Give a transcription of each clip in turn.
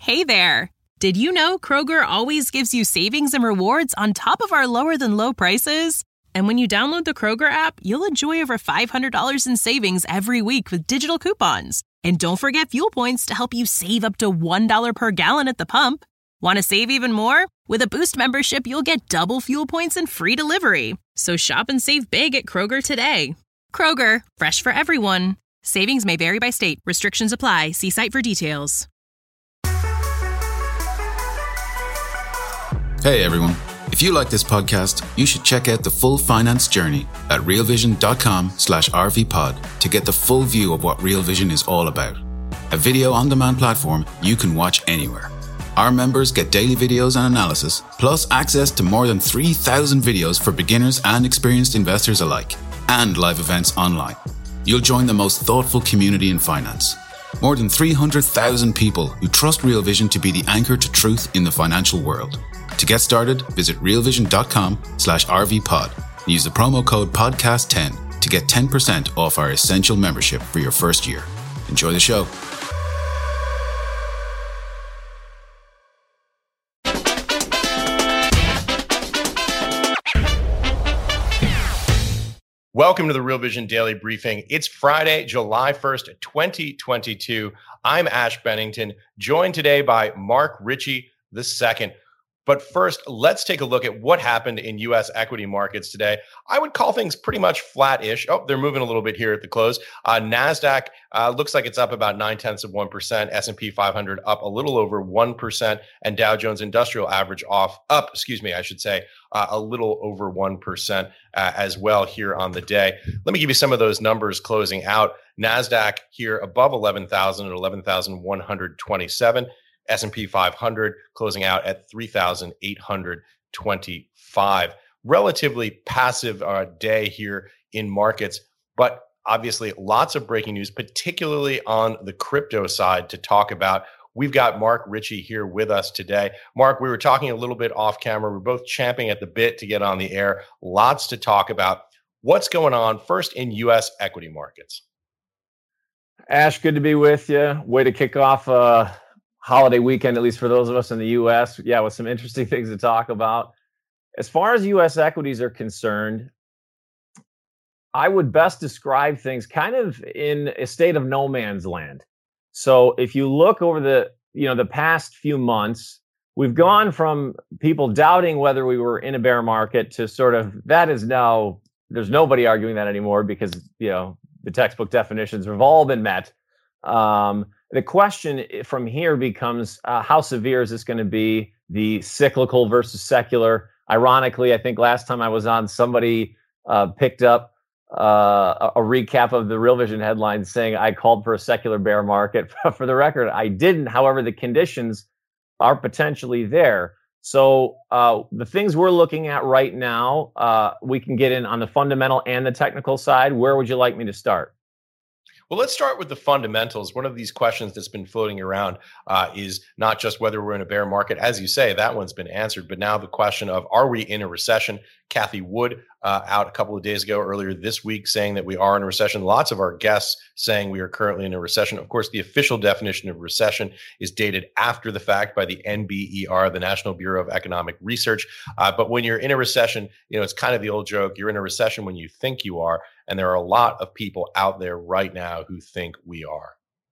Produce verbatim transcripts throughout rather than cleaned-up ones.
Hey there! Did you know Kroger always gives you savings and rewards on top of our lower-than-low prices? And when you download the Kroger app, you'll enjoy over five hundred dollars in savings every week with digital coupons. And don't forget fuel points to help you save up to one dollar per gallon at the pump. Want to save even more? With a Boost membership, you'll get double fuel points and free delivery. So shop and save big at Kroger today. Kroger, fresh for everyone. Savings may vary by state. Restrictions apply. See site for details. Hey everyone, if you like this podcast, you should check out the full finance journey at realvision.com slash rvpod to get the full view of what Real Vision is all about. A video on-demand platform you can watch anywhere. Our members get daily videos and analysis, plus access to more than three thousand videos for beginners and experienced investors alike, and live events online. You'll join the most thoughtful community in finance. More than three hundred thousand people who trust Real Vision to be the anchor to truth in the financial world. To get started, visit realvision.com slash rvpod and use the promo code podcast ten to get ten percent off our essential membership for your first year. Enjoy the show. Welcome to the Real Vision Daily Briefing. It's Friday, July first, twenty twenty-two. I'm Ash Bennington, joined today by Mark Ritchie the second. But first, let's take a look at what happened in U S equity markets today. I would call things pretty much flat-ish. Oh, they're moving a little bit here at the close. Uh, NASDAQ uh, looks like it's up about nine-tenths of one percent. S and P five hundred up a little over one percent. And Dow Jones Industrial Average off, up, excuse me, I should say, uh, a little over one percent uh, as well here on the day. Let me give you some of those numbers closing out. NASDAQ here above eleven thousand at eleven thousand one hundred twenty-seven. S and P five hundred closing out at three thousand eight hundred twenty-five. Relatively passive uh, day here in markets, but obviously lots of breaking news, particularly on the crypto side to talk about. We've got Mark Ritchie here with us today. Mark, we were talking a little bit off camera. We're both champing at the bit to get on the air. Lots to talk about. What's going on first in U S equity markets? Ash, good to be with you. Way to kick off uh holiday weekend, at least for those of us in the U S. Yeah, with some interesting things to talk about. As far as U S equities are concerned, I would best describe things kind of in a state of no man's land. So if you look over the, you know, the past few months, we've gone from people doubting whether we were in a bear market to sort of, that is now, there's nobody arguing that anymore because, you know, the textbook definitions have all been met. Um, The question from here becomes, uh, how severe is this going to be? The cyclical versus secular. Ironically, I think last time I was on, somebody uh, picked up uh, a, a recap of the Real Vision headline saying I called for a secular bear market. For the record, I didn't. However, the conditions are potentially there. So uh, the things we're looking at right now, uh, we can get in on the fundamental and the technical side. Where would you like me to start? Well, let's start with the fundamentals. One of these questions that's been floating around uh, is not just whether we're in a bear market. As you say, that one's been answered. But now the question of, are we in a recession? Cathie Wood uh, out a couple of days ago, earlier this week, saying that we are in a recession. Lots of our guests saying we are currently in a recession. Of course, the official definition of recession is dated after the fact by the N B E R, the National Bureau of Economic Research. Uh, but when you're in a recession, you know, it's kind of the old joke. You're in a recession when you think you are. And there are a lot of people out there right now who think we are.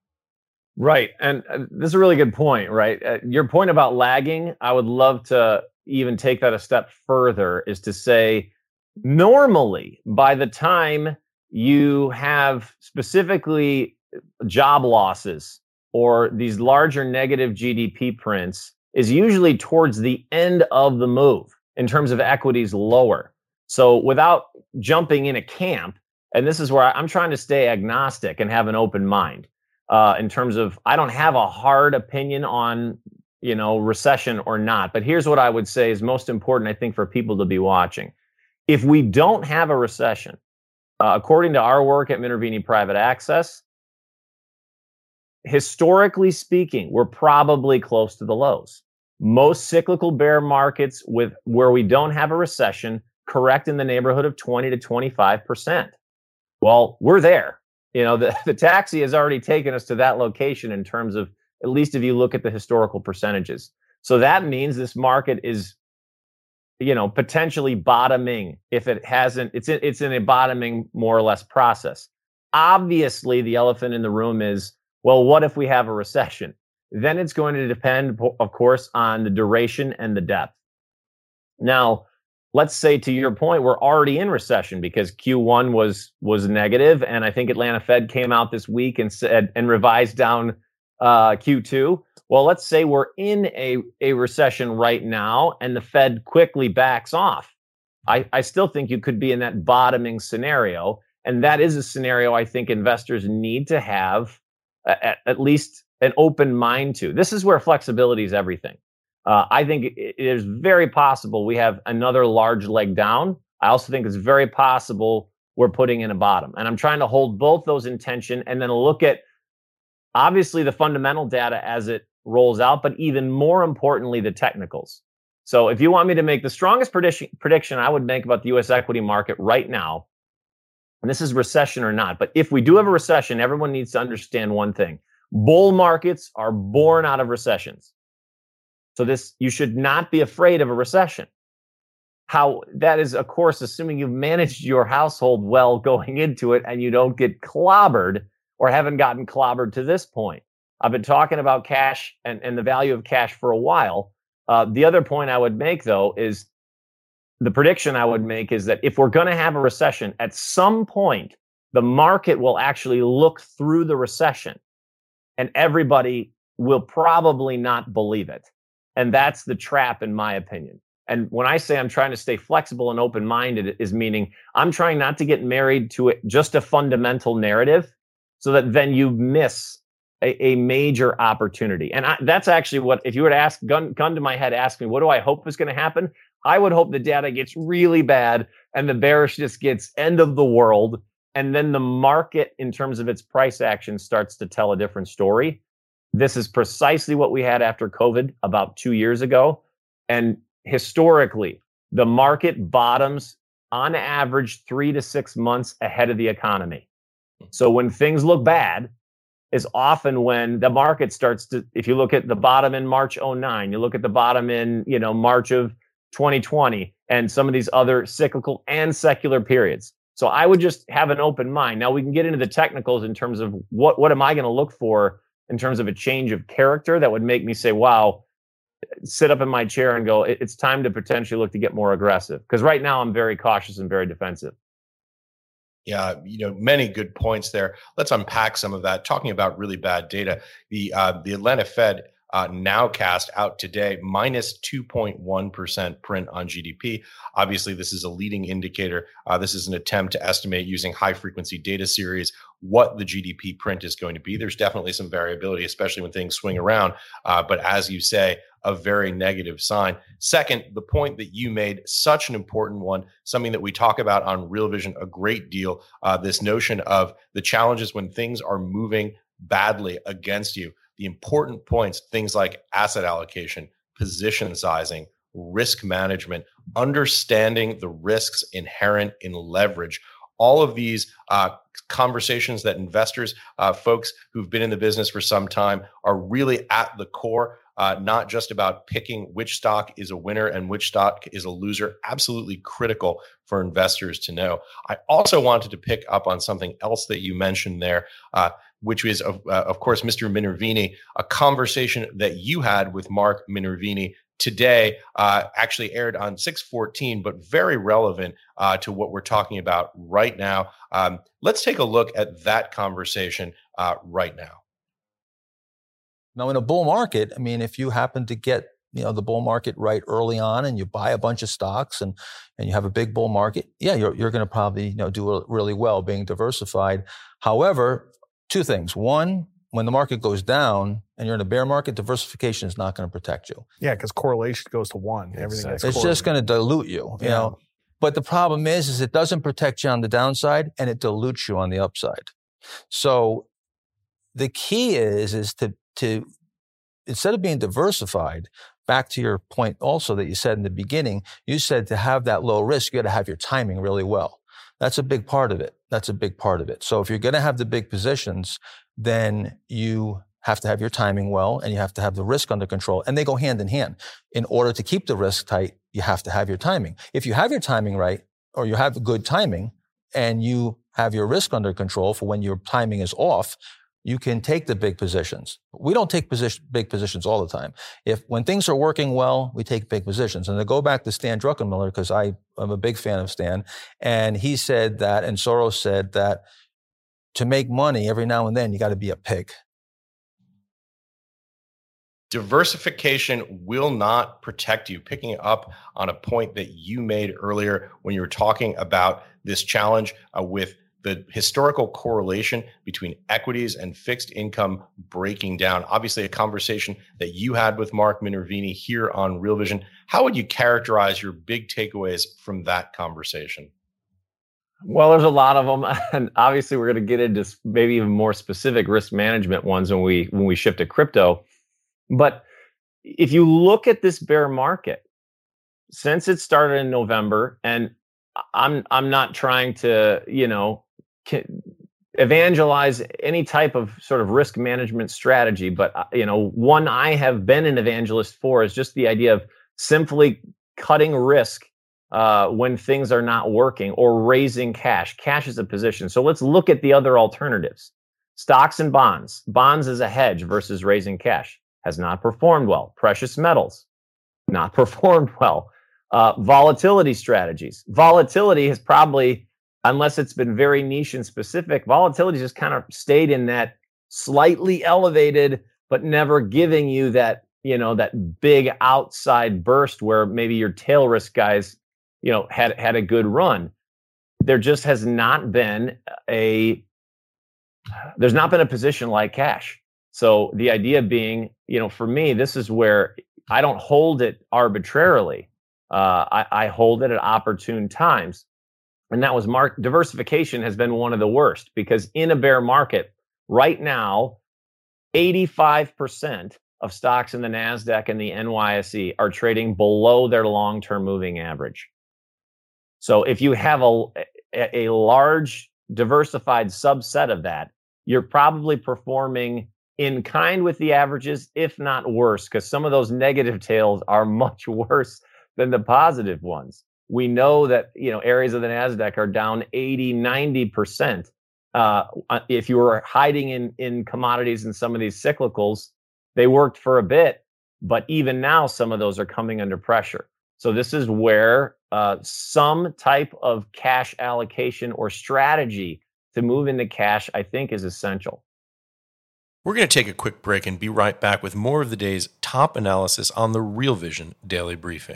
Right. And uh, this is a really good point, right? Uh, your point about lagging, I would love to even take that a step further, is to say, normally, by the time you have specifically job losses or these larger negative G D P prints, is usually towards the end of the move in terms of equities lower. So without jumping in a camp, and this is where I'm trying to stay agnostic and have an open mind uh, in terms of, I don't have a hard opinion on, you know, recession or not. But here's what I would say is most important, I think, for people to be watching. If we don't have a recession, uh, according to our work at Minervini Private Access, historically speaking, we're probably close to the lows. Most cyclical bear markets with where we don't have a recession correct in the neighborhood of twenty to twenty-five percent. Well, we're there. You know, the, the taxi has already taken us to that location in terms of at least if you look at the historical percentages. So that means this market is, you know, potentially bottoming if it hasn't, it's in, it's in a bottoming more or less process. Obviously, the elephant in the room is, well, what if we have a recession? Then it's going to depend, of course, on the duration and the depth. Now, let's say to your point, we're already in recession because Q one was was negative, and I think Atlanta Fed came out this week and said and revised down uh, Q two. Well, let's say we're in a, a recession right now, and the Fed quickly backs off. I, I still think you could be in that bottoming scenario, and that is a scenario I think investors need to have at, at least an open mind to. This is where flexibility is everything. Uh, I think it, it is very possible we have another large leg down. I also think it's very possible we're putting in a bottom. And I'm trying to hold both those in tension and then look at, obviously, the fundamental data as it rolls out, but even more importantly, the technicals. So if you want me to make the strongest prediction, prediction I would make about the U S equity market right now, and this is recession or not, but if we do have a recession, everyone needs to understand one thing. Bull markets are born out of recessions. So this, you should not be afraid of a recession. How that is, of course, assuming you've managed your household well going into it and you don't get clobbered or haven't gotten clobbered to this point. I've been talking about cash and, and the value of cash for a while. Uh, the other point I would make, though, is the prediction I would make is that if we're going to have a recession, at some point, the market will actually look through the recession and everybody will probably not believe it. And that's the trap, in my opinion. And when I say I'm trying to stay flexible and open-minded, is meaning I'm trying not to get married to it, just a fundamental narrative, so that then you miss a, a major opportunity. And I, that's actually what, if you were to ask, gun, gun to my head, ask me, what do I hope is going to happen? I would hope the data gets really bad and the bearishness gets end of the world. And then the market, in terms of its price action, starts to tell a different story. This is precisely what we had after COVID about two years ago. And historically, the market bottoms on average three to six months ahead of the economy. So when things look bad is often when the market starts to, if you look at the bottom in March oh nine, you look at the bottom in, you know, March of twenty twenty and some of these other cyclical and secular periods. So I would just have an open mind. Now we can get into the technicals in terms of what, what am I going to look for in terms of a change of character that would make me say, wow, sit up in my chair and go, it's time to potentially look to get more aggressive. Because right now I'm very cautious and very defensive. Yeah, you know, many good points there. Let's unpack some of that. Talking about really bad data, the uh, the Atlanta Fed uh, nowcast out today, minus two point one percent print on G D P. Obviously, this is a leading indicator. Uh, this is an attempt to estimate using high frequency data series what the G D P print is going to be. There's definitely some variability, especially when things swing around. Uh, but as you say, a very negative sign. Second, the point that you made, such an important one, something that we talk about on Real Vision a great deal, uh, this notion of the challenges when things are moving badly against you. The important points, things like asset allocation, position sizing, risk management, understanding the risks inherent in leverage. All of these uh, conversations that investors, uh, folks who've been in the business for some time, are really at the core. Uh, not just about picking which stock is a winner and which stock is a loser. Absolutely critical for investors to know. I also wanted to pick up on something else that you mentioned there, uh, which is, of, uh, of course, Mister Minervini, a conversation that you had with Mark Minervini today, uh, actually aired on six fourteen, but very relevant uh, to what we're talking about right now. Um, let's take a look at that conversation uh, right now. Now, in a bull market, I mean, if you happen to get, you know, the bull market right early on and you buy a bunch of stocks and, and you have a big bull market, yeah, you're, you're going to probably, you know, do really well being diversified. However, two things. One, when the market goes down and you're in a bear market, diversification is not going to protect you. Yeah, because correlation goes to one. Everything exactly. It's just going to dilute you, you yeah. know. But the problem is, is it doesn't protect you on the downside and it dilutes you on the upside. So the key is, is to, to, instead of being diversified, back to your point also that you said in the beginning, you said to have that low risk, you got to have your timing really well. That's a big part of it. That's a big part of it. So if you're going to have the big positions, then you have to have your timing well, and you have to have the risk under control. And they go hand in hand. In order to keep the risk tight, you have to have your timing. If you have your timing right, or you have good timing, and you have your risk under control for when your timing is off, you can take the big positions. We don't take position, big positions all the time. If when things are working well, we take big positions. And to go back to Stan Druckenmiller, because I am a big fan of Stan, and he said that, and Soros said that to make money every now and then, you got to be a pig. Diversification will not protect you. Picking up on a point that you made earlier when you were talking about this challenge uh, with the historical correlation between equities and fixed income breaking down. Obviously, a conversation that you had with Mark Minervini here on Real Vision. How would you characterize your big takeaways from that conversation? Well, there's a lot of them, and obviously, we're going to get into maybe even more specific risk management ones when we when we shift to crypto. But if you look at this bear market, since it started in November, and I'm I'm not trying to, you know, evangelize any type of sort of risk management strategy, but you know, one I have been an evangelist for is just the idea of simply cutting risk uh, when things are not working, or raising cash. Cash is a position. So let's look at the other alternatives. Stocks and bonds. Bonds is a hedge versus raising cash. Has not performed well. Precious metals, not performed well. Uh, volatility strategies. Volatility has probably, unless it's been very niche and specific, volatility just kind of stayed in that slightly elevated, but never giving you that, you know, that big outside burst where maybe your tail risk guys, you know, had had a good run. There just has not been a, there's not been a position like cash. So the idea being, you know, for me, this is where I don't hold it arbitrarily. Uh, I, I hold it at opportune times. And that was mark diversification has been one of the worst, because in a bear market right now, eighty-five percent of stocks in the NASDAQ and the N Y S E are trading below their long-term moving average. So if you have a, a large diversified subset of that, you're probably performing in kind with the averages, if not worse, because some of those negative tails are much worse than the positive ones. We know that, you know, areas of the NASDAQ are down eighty, ninety percent. Uh, if you were hiding in, in commodities and some of these cyclicals, they worked for a bit, but even now, some of those are coming under pressure. So this is where uh, some type of cash allocation or strategy to move into cash, I think, is essential. We're going to take a quick break and be right back with more of the day's top analysis on the Real Vision Daily Briefing.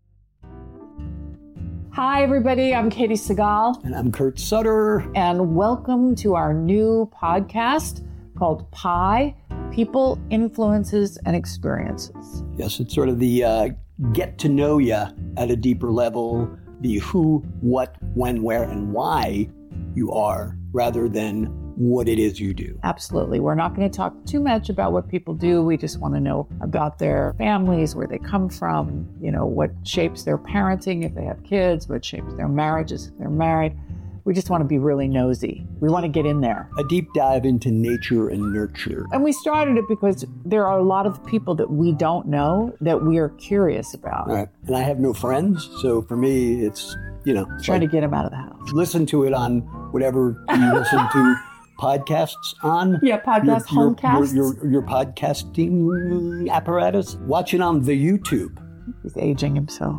Hi, everybody. I'm Katie Segal. And I'm Kurt Sutter. And welcome to our new podcast called Pi, People, Influences, and Experiences. Yes, it's sort of the uh, get to know you at a deeper level, the who, what, when, where, and why you are, rather than what it is you do. Absolutely. We're not going to talk too much about what people do. We just want to know about their families, where they come from, you know, what shapes their parenting if they have kids, what shapes their marriages if they're married. We just want to be really nosy. We want to get in there. A deep dive into nature and nurture. And we started it because there are a lot of people that we don't know that we are curious about. Right. And I have no friends, so for me, it's, you know. Trying like, to get them out of the house. Listen to it on whatever you listen to podcasts on. Yeah, podcast, your, homecasts. Your, your, your podcasting apparatus. Watch it on the YouTube. He's aging himself.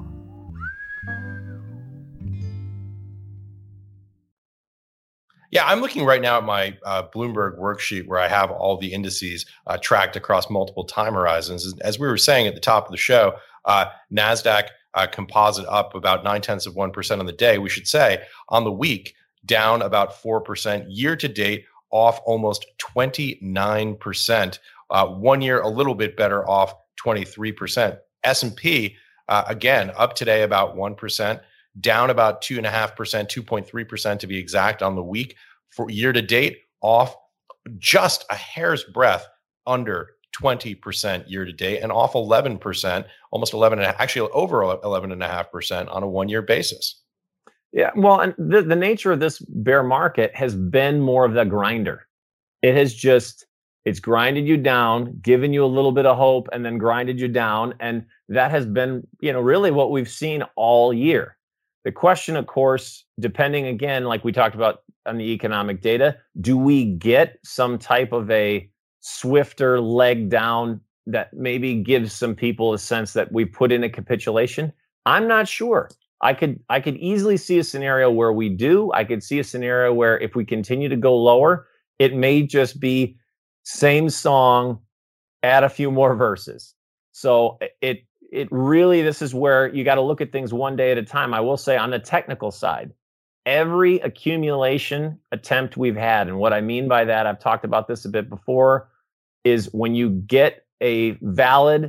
Yeah, I'm looking right now at my uh, Bloomberg worksheet where I have all the indices uh, tracked across multiple time horizons. As we were saying at the top of the show, uh, NASDAQ uh, composite up about nine tenths of one percent on the day. We should say on the week, down about four percent. Year to date, off almost twenty-nine percent. Uh, one year, a little bit better, off twenty-three percent. S and P, uh, again, up today about one percent. Down about two point five percent, two point three percent to be exact on the week. For year to date, off just a hair's breadth under twenty percent year to date, and off eleven percent, almost eleven, and actually over eleven point five percent on a one year basis. Yeah, well, and the, the nature of this bear market has been more of the grinder. It has just, It's grinded you down, given you a little bit of hope, and then grinded you down. And that has been, you know, really what we've seen all year. The question, of course, depending again, like we talked about on the economic data, do we get some type of a swifter leg down that maybe gives some people a sense that we put in a capitulation? I'm not sure. I could I could easily see a scenario where we do. I could see a scenario where if we continue to go lower, it may just be same song, add a few more verses. So it it really, this is where you got to look at things one day at a time. I will say on the technical side, every accumulation attempt we've had, and what I mean by that, I've talked about this a bit before, is when you get a valid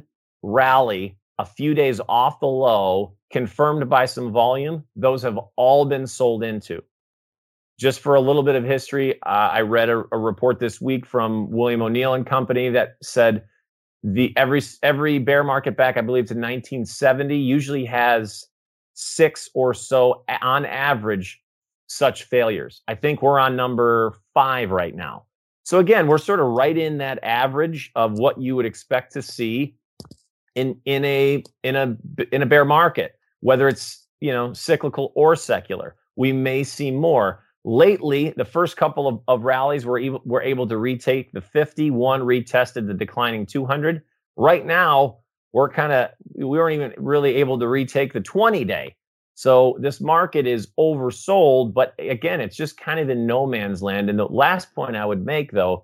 rally a few days off the low, confirmed by some volume, those have all been sold into. Just for a little bit of history, uh, I read a, a report this week from William O'Neill and Company that said the every every bear market back, I believe, to nineteen seventy usually has six or so on average such failures. I think we're on number five right now. So again, we're sort of right in that average of what you would expect to see in in a in a in a bear market, whether it's, you know, cyclical or secular. We may see more. Lately, the first couple of, of rallies were able, were able to retake the fifty, one retested the declining two hundred. Right now, we're kind of, we weren't even really able to retake the twenty day. So this market is oversold, but again, it's just kind of in no man's land. And the last point I would make, though,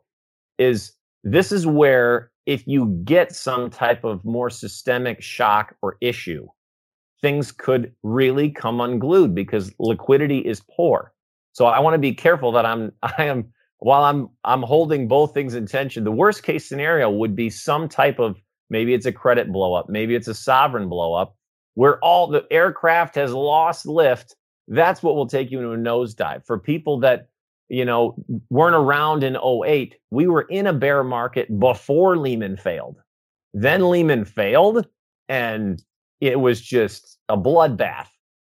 is this is where if you get some type of more systemic shock or issue, things could really come unglued because liquidity is poor. So I want to be careful that I'm, I am, while I'm, I'm holding both things in tension. The worst case scenario would be some type of, maybe it's a credit blow up, maybe it's a sovereign blow up, where all the aircraft has lost lift. That's what will take you into a nosedive. For people that, you know, weren't around in oh eight, we were in a bear market before Lehman failed. Then Lehman failed, and it was just a bloodbath.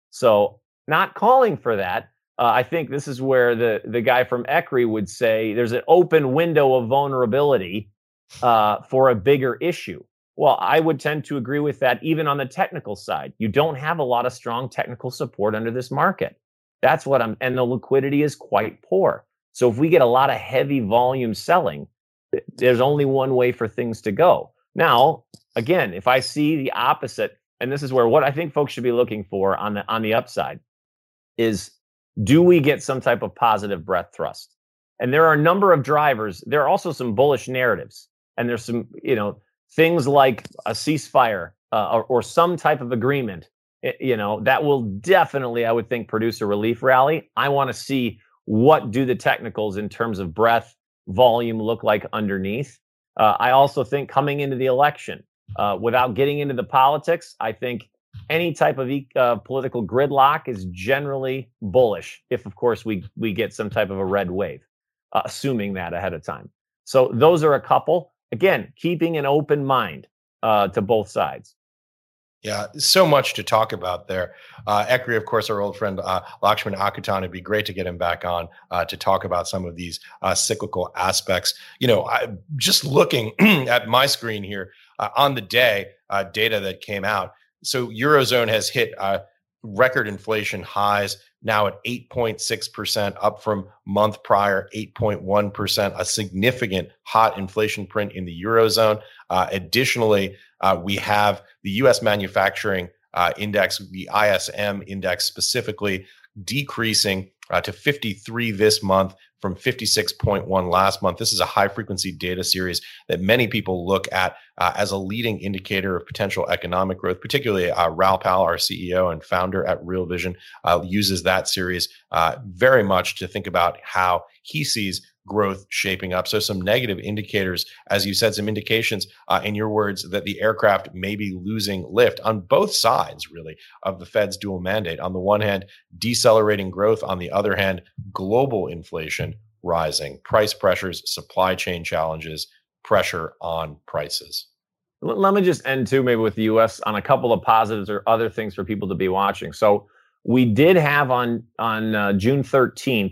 So not calling for that. Uh, I think this is where the, the guy from E C R I would say there's an open window of vulnerability uh, for a bigger issue. Well, I would tend to agree with that even on the technical side. You don't have a lot of strong technical support under this market. That's what I'm, and the liquidity is quite poor. So if we get a lot of heavy volume selling, there's only one way for things to go. Now, again, if I see the opposite, and this is where what I think folks should be looking for on the on the upside is, do we get some type of positive breadth thrust? And there are a number of drivers. There are also some bullish narratives, and there's some, you know, things like a ceasefire uh, or, or some type of agreement, it, you know, that will definitely, I would think, produce a relief rally. I want to see what do the technicals in terms of breadth, volume look like underneath. Uh, I also think coming into the election, uh, without getting into the politics, I think any type of uh, political gridlock is generally bullish if, of course, we we get some type of a red wave, uh, assuming that ahead of time. So those are a couple. Again, keeping an open mind uh, to both sides. Yeah, so much to talk about there. Uh, E C R I, of course, our old friend uh, Lakshman Akutan, it'd be great to get him back on uh, to talk about some of these uh, cyclical aspects. You know, I, just looking at my screen here uh, on the day, uh, data that came out. So Eurozone has hit uh, record inflation highs now at eight point six percent, up from month prior, eight point one percent, a significant hot inflation print in the Eurozone. Uh, additionally, uh, we have the U S manufacturing uh, index, the I S M index specifically, decreasing uh, to fifty-three this month from fifty-six point one last month. This is a high frequency data series that many people look at uh, as a leading indicator of potential economic growth. Particularly uh, Raoul Pal, our C E O and founder at Real Vision, uh, uses that series uh, very much to think about how he sees growth shaping up. So some negative indicators, as you said, some indications uh, in your words that the aircraft may be losing lift on both sides, really, of the Fed's dual mandate. On the one hand, decelerating growth. On the other hand, global inflation rising, price pressures, supply chain challenges, pressure on prices. Let me just end too, maybe with the U S on a couple of positives or other things for people to be watching. So we did have on, on uh, June thirteenth,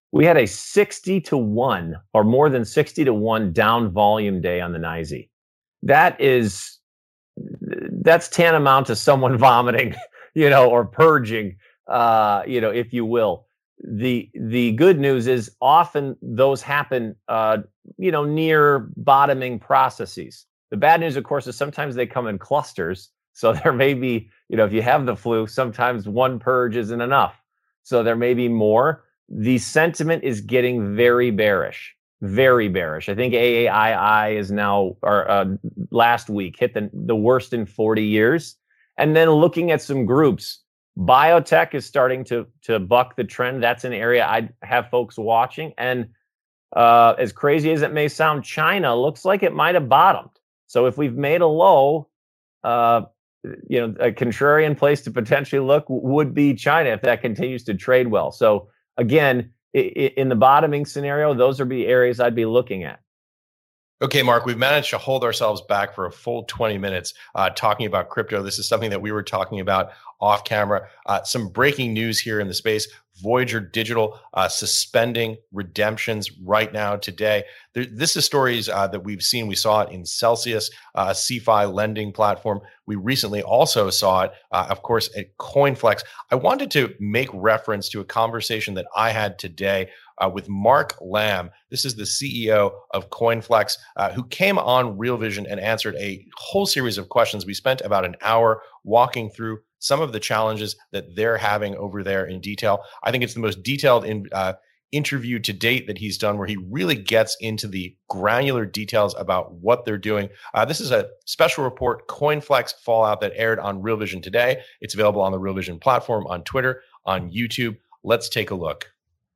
We had a sixty to one or more than sixty to one down volume day on the N Y S E. That is, that's tantamount to someone vomiting, you know, or purging, uh, you know, if you will. The the good news is often those happen, uh, you know, near bottoming processes. The bad news, of course, is sometimes they come in clusters. So there may be, you know, if you have the flu, sometimes one purge isn't enough. So there may be more. The sentiment is getting very bearish, very bearish. I think A A I I is now, or uh, last week, hit the, the worst in forty years. And then looking at some groups, biotech is starting to, to buck the trend. That's an area I have folks watching. And uh, as crazy as it may sound, China looks like it might have bottomed. So if we've made a low, uh, you know, a contrarian place to potentially look would be China if that continues to trade well. So again, in the bottoming scenario, those would be areas I'd be looking at. Okay, Mark, we've managed to hold ourselves back for a full twenty minutes uh, talking about crypto. This is something that we were talking about off camera. Uh, some breaking news here in the space. Voyager Digital uh, suspending redemptions right now today. There, this is stories uh, that we've seen. We saw it in Celsius, uh, CeFi lending platform. We recently also saw it, uh, of course, at CoinFlex. I wanted to make reference to a conversation that I had today uh, with Mark Lamb. This is the C E O of CoinFlex, uh, who came on Real Vision and answered a whole series of questions. We spent about an hour walking through some of the challenges that they're having over there in detail. I think it's the most detailed in, uh, interview to date that he's done, where he really gets into the granular details about what they're doing. Uh, this is a special report, CoinFlex Fallout, that aired on Real Vision today. It's available on the Real Vision platform, on Twitter, on YouTube. Let's take a look.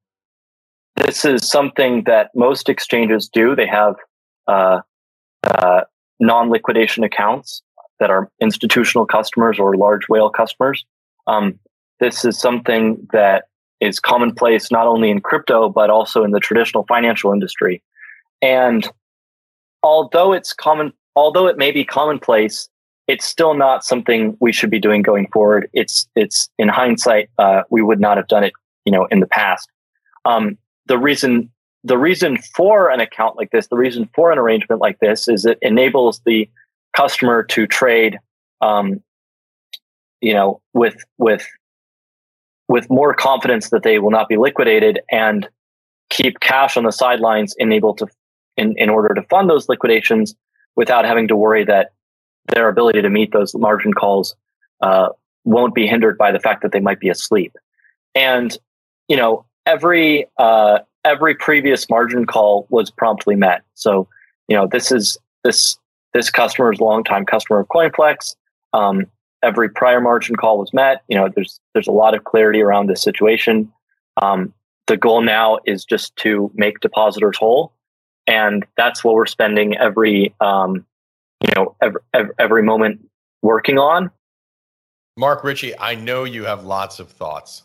This is something that most exchanges do. They have uh, uh, non-liquidation accounts that are institutional customers or large whale customers. Um, this is something that is commonplace not only in crypto, but also in the traditional financial industry. And although it's common, although it may be commonplace, it's still not something we should be doing going forward. It's, it's in hindsight, uh, we would not have done it, you know, in the past. Um, the reason, the reason for an account like this, the reason for an arrangement like this is it enables the customer to trade, um, you know, with, with, with more confidence that they will not be liquidated, and keep cash on the sidelines and able to, in, in order to fund those liquidations without having to worry that their ability to meet those margin calls uh, won't be hindered by the fact that they might be asleep. And, you know, every, uh, every previous margin call was promptly met. So, you know, this is, this, this customer is a longtime customer of CoinFlex. Um, every prior margin call was met. You know, there's, there's a lot of clarity around this situation. Um, the goal now is just to make depositors whole. And that's what we're spending every, um, you know, every, every, every moment working on. Mark Ritchie, I know you have lots of thoughts.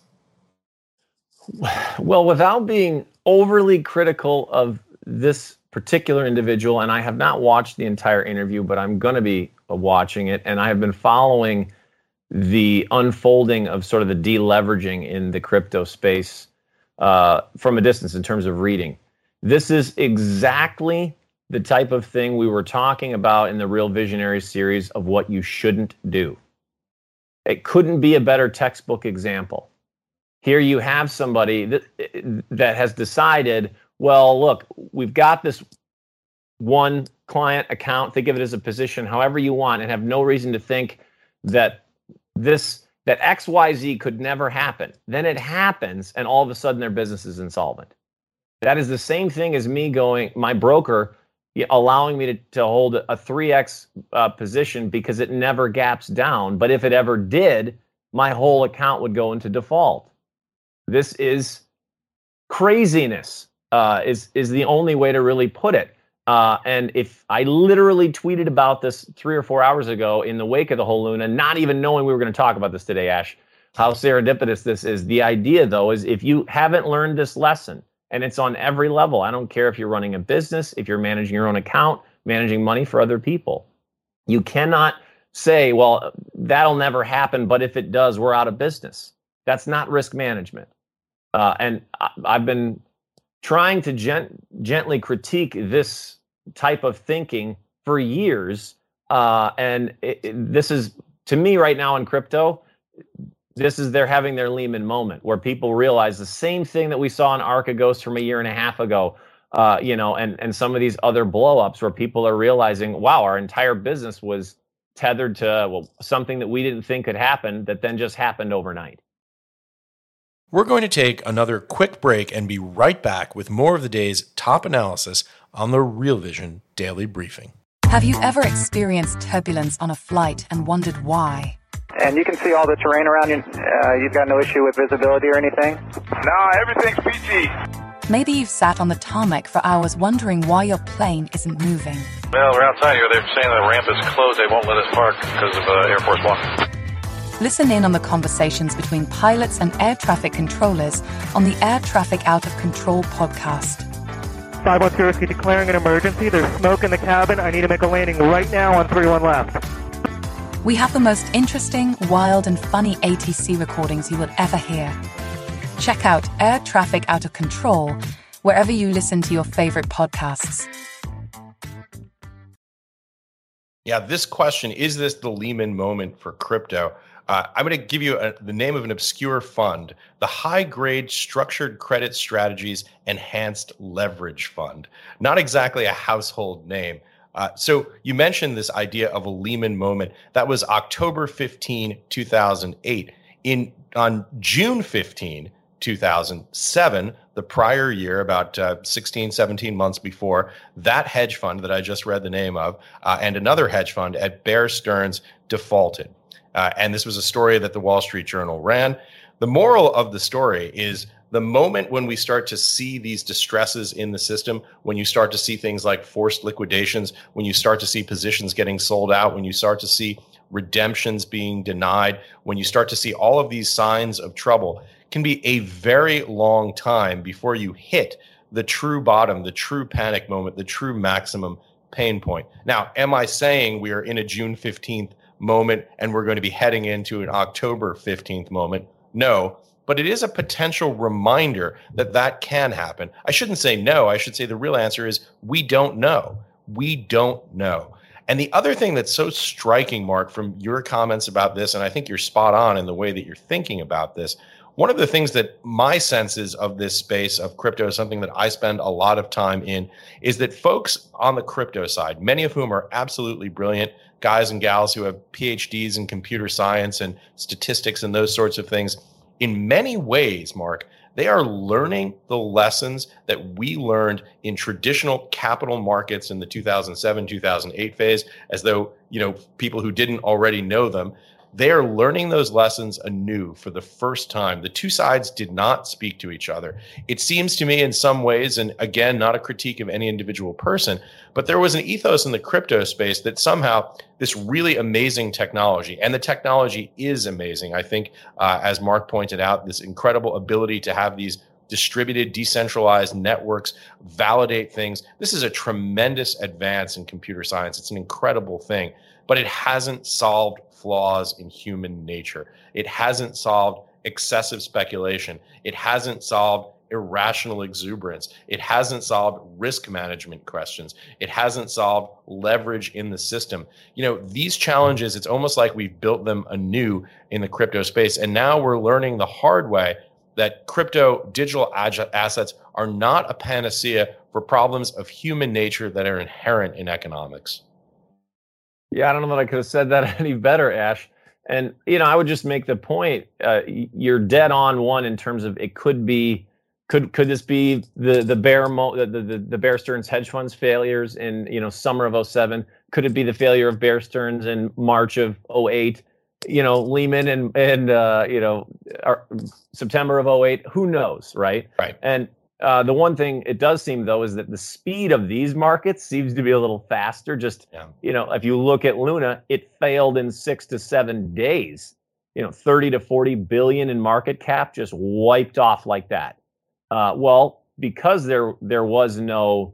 Well, without being overly critical of this particular individual, and I have not watched the entire interview, but I'm going to be watching it, and I have been following the unfolding of sort of the deleveraging in the crypto space uh, from a distance in terms of reading. This is exactly the type of thing we were talking about in the Real Visionary series of what you shouldn't do. It couldn't be a better textbook example. Here you have somebody that, that has decided, well, look, we've got this one client account, think of it as a position, however you want, and have no reason to think that this, that X Y Z could never happen. Then it happens, and all of a sudden their business is insolvent. That is the same thing as me going, my broker allowing me to, to hold a three X uh, position because it never gaps down. But if it ever did, my whole account would go into default. This is craziness, uh, is, is the only way to really put it. Uh, and if I literally tweeted about this three or four hours ago in the wake of the whole Luna, not even knowing we were going to talk about this today, Ash, how serendipitous this is. The idea, though, is if you haven't learned this lesson, and it's on every level, I don't care if you're running a business, if you're managing your own account, managing money for other people, you cannot say, well, that'll never happen, but if it does, we're out of business. That's not risk management. Uh, and I, I've been trying to gent- gently critique this type of thinking for years. Uh, and it, it, this is, to me right now in crypto, this is they're having their Lehman moment where people realize the same thing that we saw in Archegos from a year and a half ago, uh, you know, and, and some of these other blowups where people are realizing, wow, our entire business was tethered to well, something that we didn't think could happen that then just happened overnight. We're going to take another quick break and be right back with more of the day's top analysis on the Real Vision Daily Briefing. Have you ever experienced turbulence on a flight and wondered why? And you can see all the terrain around you. Uh, you've got no issue with visibility or anything? No, everything's peachy. Maybe you've sat on the tarmac for hours wondering why your plane isn't moving. Well, we're outside here. They're saying the ramp is closed. They won't let us park because of uh, Air Force One. Listen in on the conversations between pilots and air traffic controllers on the Air Traffic Out of Control podcast. five one zero, declaring an emergency. There's smoke in the cabin. I need to make a landing right now on three one left. We have the most interesting, wild, and funny A T C recordings you will ever hear. Check out Air Traffic Out of Control wherever you listen to your favorite podcasts. Yeah, this question, is this the Lehman moment for crypto? Uh, I'm going to give you a, the name of an obscure fund, the High Grade Structured Credit Strategies Enhanced Leverage Fund. Not exactly a household name. Uh, so you mentioned this idea of a Lehman moment. That was October fifteenth, two thousand eight. In on June fifteenth, two thousand seven, the prior year, about uh, sixteen, seventeen months before, that hedge fund that I just read the name of, uh, and another hedge fund at Bear Stearns defaulted. Uh, and this was a story that the Wall Street Journal ran. The moral of the story is the moment when we start to see these distresses in the system, when you start to see things like forced liquidations, when you start to see positions getting sold out, when you start to see redemptions being denied, when you start to see all of these signs of trouble, can be a very long time before you hit the true bottom, the true panic moment, the true maximum pain point. Now, am I saying we are in a June fifteenth moment and we're going to be heading into an October fifteenth moment? No, but it is a potential reminder that that can happen. I shouldn't say no. I should say the real answer is we don't know. We don't know. And the other thing that's so striking, Mark, from your comments about this, and I think you're spot on in the way that you're thinking about this, one of the things that my sense is of this space of crypto, something that I spend a lot of time in, is that folks on the crypto side, many of whom are absolutely brilliant, guys and gals who have P H Ds in computer science and statistics and those sorts of things, in many ways, Mark, they are learning the lessons that we learned in traditional capital markets in the two thousand seven, two thousand eight phase, as though, you know, people who didn't already know them. They are learning those lessons anew for the first time. The two sides did not speak to each other. It seems to me in some ways, and again, not a critique of any individual person, but there was an ethos in the crypto space that somehow this really amazing technology, and the technology is amazing. I think, uh, as Mark pointed out, this incredible ability to have these distributed, decentralized networks validate things. This is a tremendous advance in computer science. It's an incredible thing, but it hasn't solved flaws in human nature. It hasn't solved excessive speculation. It hasn't solved irrational exuberance. It hasn't solved risk management questions. It hasn't solved leverage in the system. You know, these challenges, it's almost like we've built them anew in the crypto space. And now we're learning the hard way that crypto digital assets are not a panacea for problems of human nature that are inherent in economics. Yeah, I don't know that I could have said that any better, Ash. And, you know, I would just make the point, uh, you're dead on one in terms of it could be, could could this be the the Bear Mo, the, the the Bear Stearns hedge funds failures in, you know, summer of oh seven? Could it be the failure of Bear Stearns in March of oh eight? You know, Lehman and, and uh, you know, September of oh eight? Who knows, right? Right. And Uh, the one thing it does seem, though, is that the speed of these markets seems to be a little faster. Just, yeah. you know, if you look at Luna, it failed in six to seven days. You know, thirty to forty billion in market cap just wiped off like that. Uh, well, because there there was no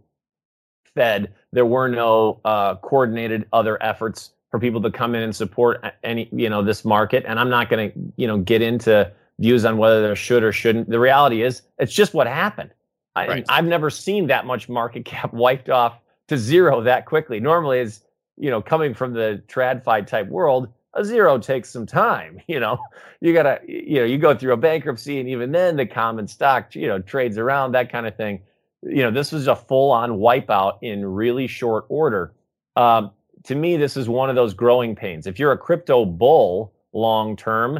Fed, there were no uh, coordinated other efforts for people to come in and support any, you know, this market. And I'm not going to, you know, get into views on whether there should or shouldn't. The reality is, it's just what happened. I, Right. I've never seen that much market cap wiped off to zero that quickly. Normally, it's, you know, coming from the TradFi type world, a zero takes some time. You know, you gotta, you know, you go through a bankruptcy, and even then the common stock, you know, trades around, that kind of thing. You know, this was a full-on wipeout in really short order. Um, to me, this is one of those growing pains. If you're a crypto bull long term,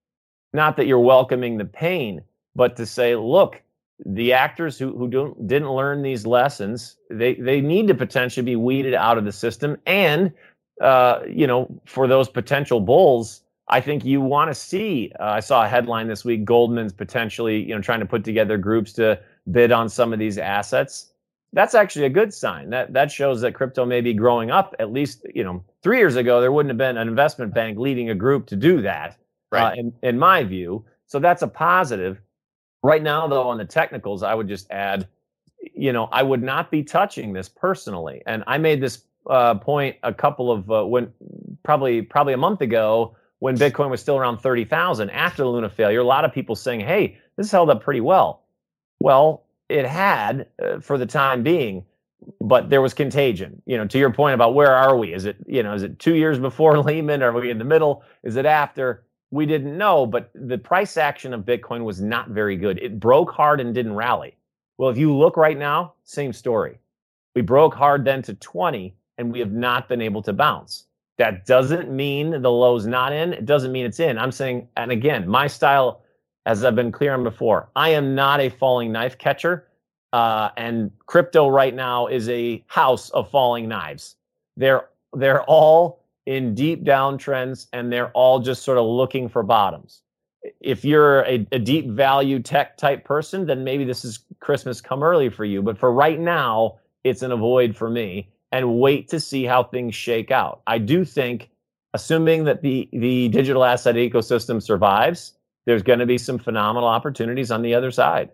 not that you're welcoming the pain, but to say, look, the actors who who don't didn't learn these lessons, they they need to potentially be weeded out of the system. And uh, you know, for those potential bulls, I think you want to see. Uh, I saw a headline this week: Goldman's potentially, you know, trying to put together groups to bid on some of these assets. That's actually a good sign. That that shows that crypto may be growing up. At least, you know, three years ago there wouldn't have been an investment bank leading a group to do that. Right. Uh, in in my view, so that's a positive. Right now, though, on the technicals, I would just add, you know, I would not be touching this personally. And I made this uh, point a couple of uh, when probably probably a month ago when Bitcoin was still around thirty thousand after the Luna failure. A lot of people saying, "Hey, this held up pretty well." Well, it had uh, for the time being, but there was contagion. You know, to your point about where are we? Is it, you know, is it two years before Lehman? Are we in the middle? Is it after? We didn't know, but the price action of Bitcoin was not very good. It broke hard and didn't rally. Well, if you look right now, same story. We broke hard then to twenty, and we have not been able to bounce. That doesn't mean the low's not in. It doesn't mean it's in. I'm saying, and again, my style, as I've been clear on before, I am not a falling knife catcher, uh, and crypto right now is a house of falling knives. They're they're all in deep downtrends, and they're all just sort of looking for bottoms. If you're a, a deep value tech type person, then maybe this is Christmas come early for you. But for right now, it's an avoid for me, and wait to see how things shake out. I do think, assuming that the, the digital asset ecosystem survives, there's going to be some phenomenal opportunities on the other side.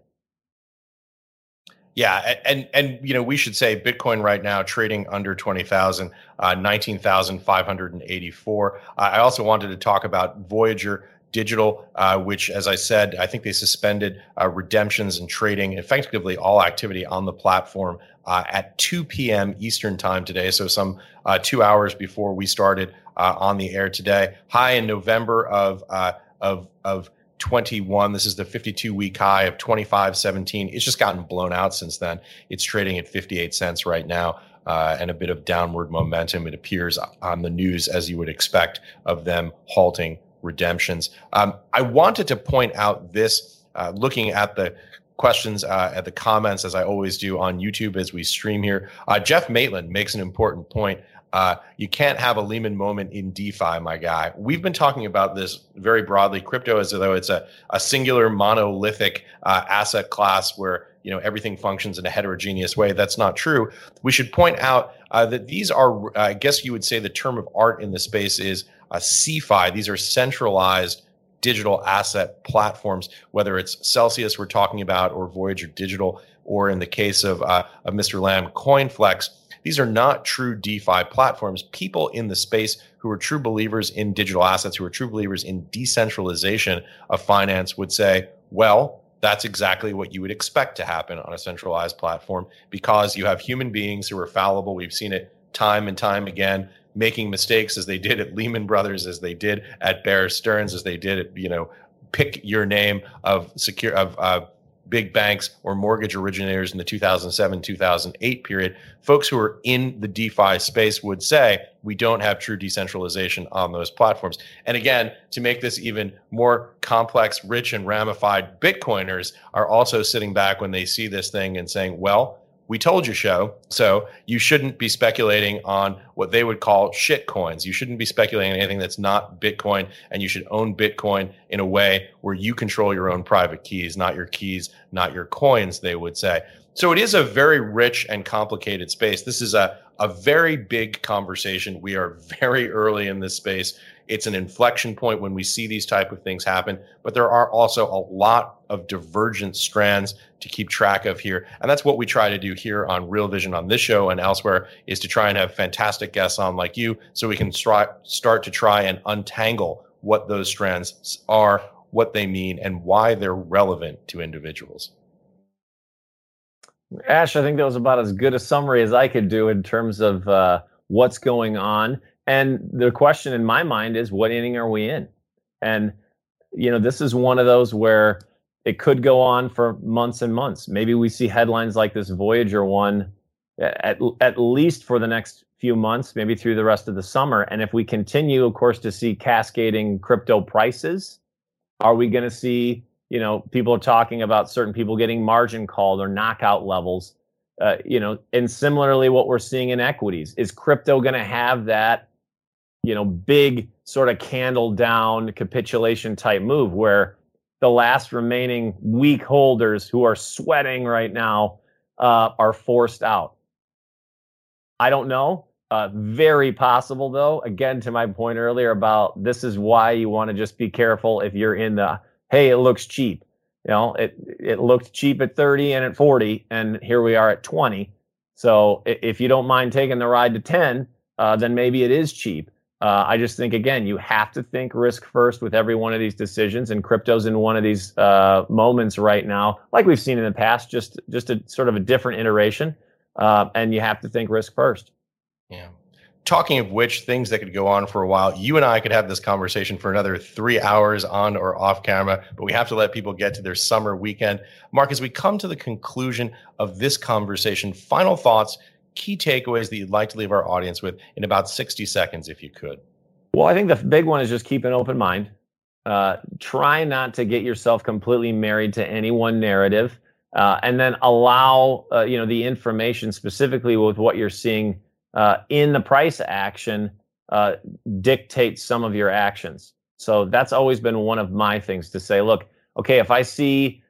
Yeah, and and you know, we should say Bitcoin right now trading under twenty thousand, uh, nineteen thousand five hundred eighty-four. Uh, I also wanted to talk about Voyager Digital, uh, which, as I said, I think they suspended uh, redemptions and trading, effectively all activity on the platform uh, at two p.m. Eastern time today. So some uh, two hours before we started uh, on the air today. High in November of uh, of of. twenty-one. This is the fifty-two week high of twenty-five seventeen. It's just gotten blown out since then. It's trading at fifty-eight cents right now, uh, and a bit of downward momentum, it appears, on the news, as you would expect, of them halting redemptions. Um, I wanted to point out this, uh, looking at the questions, uh, at the comments, as I always do on YouTube as we stream here. Uh, Jeff Maitland makes an important point. Uh, you can't have a Lehman moment in DeFi, my guy. We've been talking about this very broadly, crypto as though it's a, a singular monolithic uh, asset class where, you know, everything functions in a heterogeneous way. That's not true. We should point out uh, that these are, uh, I guess you would say the term of art in the space is uh, CeFi. These are centralized digital asset platforms, whether it's Celsius we're talking about or Voyager Digital, or in the case of, uh, of Mister Lamb, CoinFlex. These are not true DeFi platforms. People in the space who are true believers in digital assets, who are true believers in decentralization of finance would say, well, that's exactly what you would expect to happen on a centralized platform, because you have human beings who are fallible. We've seen it time and time again, making mistakes, as they did at Lehman Brothers, as they did at Bear Stearns, as they did at, you know, pick your name of secure of uh, big banks or mortgage originators in the two thousand seven, two thousand eight period. Folks who are in the DeFi space would say we don't have true decentralization on those platforms. And again, to make this even more complex, rich, and ramified, Bitcoiners are also sitting back when they see this thing and saying, well, we told you so. So you shouldn't be speculating on what they would call shit coins. You shouldn't be speculating on anything that's not Bitcoin, and you should own Bitcoin in a way where you control your own private keys, not your keys, not your coins, they would say. So it is a very rich and complicated space. This is a, a very big conversation. We are very early in this space. It's an inflection point when we see these type of things happen, but there are also a lot of divergent strands to keep track of here. And that's what we try to do here on Real Vision on this show and elsewhere, is to try and have fantastic guests on like you, so we can stri- start to try and untangle what those strands are, what they mean, and why they're relevant to individuals. Ash, I think that was about as good a summary as I could do in terms of uh, what's going on. And the question in my mind is, what inning are we in? And, you know, this is one of those where it could go on for months and months. Maybe we see headlines like this Voyager one at, at least for the next few months, maybe through the rest of the summer. And if we continue, of course, to see cascading crypto prices, are we going to see, you know, people are talking about certain people getting margin called or knockout levels, uh, you know, and similarly what we're seeing in equities. Is crypto going to have that, you know, big sort of candle down capitulation type move where the last remaining weak holders who are sweating right now uh, are forced out? I don't know. Uh, very possible, though. Again, to my point earlier about this is why you want to just be careful if you're in the, hey, it looks cheap. You know, it it looked cheap at thirty and at forty, and here we are at twenty. So if you don't mind taking the ride to ten, uh, then maybe it is cheap. Uh, I just think, again, you have to think risk first with every one of these decisions, and crypto's in one of these uh, moments right now, like we've seen in the past, just just a sort of a different iteration, uh, and you have to think risk first. Yeah. Talking of which, things that could go on for a while, you and I could have this conversation for another three hours on or off camera, but we have to let people get to their summer weekend. Mark, as we come to the conclusion of this conversation, final thoughts, key takeaways that you'd like to leave our audience with in about sixty seconds, if you could. Well, I think the big one is just keep an open mind. Uh, try not to get yourself completely married to any one narrative, uh, and then allow uh, you know the information specifically with what you're seeing uh, in the price action uh, dictate some of your actions. So that's always been one of my things to say, look, okay, if I see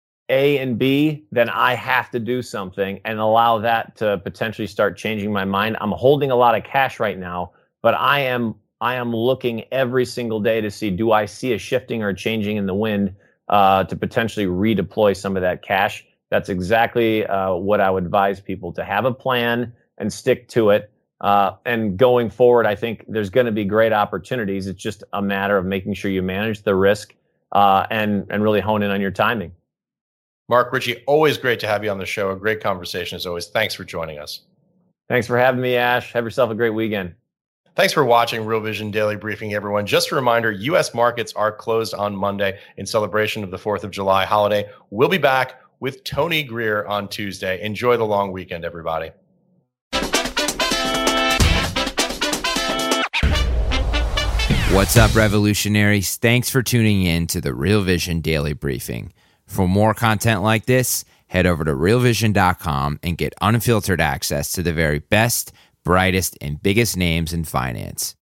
A and B, then I have to do something and allow that to potentially start changing my mind. I'm holding a lot of cash right now, but I am I am looking every single day to see, do I see a shifting or a changing in the wind uh, to potentially redeploy some of that cash? That's exactly uh, what I would advise people to have a plan and stick to it. Uh, and going forward, I think there's going to be great opportunities. It's just a matter of making sure you manage the risk uh, and and really hone in on your timing. Mark Ritchie, always great to have you on the show. A great conversation as always. Thanks for joining us. Thanks for having me, Ash. Have yourself a great weekend. Thanks for watching Real Vision Daily Briefing, everyone. Just a reminder, U S markets are closed on Monday in celebration of the fourth of July holiday. We'll be back with Tony Greer on Tuesday. Enjoy the long weekend, everybody. What's up, revolutionaries? Thanks for tuning in to the Real Vision Daily Briefing. For more content like this, head over to real vision dot com and get unfiltered access to the very best, brightest, and biggest names in finance.